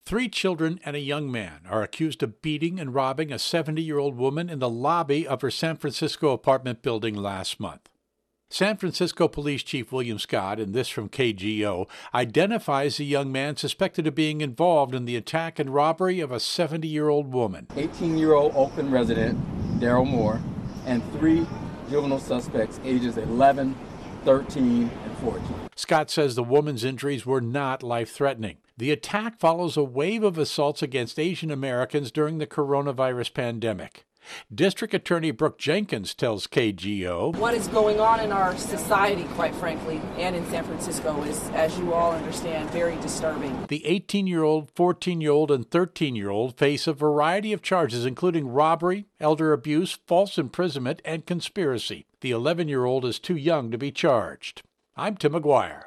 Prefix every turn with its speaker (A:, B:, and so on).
A: Three children and a young man are accused of beating and robbing a 70-year-old woman in the lobby of her San Francisco apartment building last month. San Francisco Police Chief William Scott, and this from KGO, identifies the young man suspected of being involved in the attack and robbery of a 70-year-old woman.
B: 18-year-old Oakland resident Daryl Moore and three juvenile suspects ages 11, 13, and 14.
A: Scott says the woman's injuries were not life-threatening. The attack follows a wave of assaults against Asian Americans during the coronavirus pandemic. District Attorney Brooke Jenkins tells KGO,
C: "What is going on in our society, quite frankly, and in San Francisco is, as you all understand, very disturbing."
A: The 18-year-old, 14-year-old, and 13-year-old face a variety of charges, including robbery, elder abuse, false imprisonment, and conspiracy. The 11-year-old is too young to be charged. I'm Tim McGuire.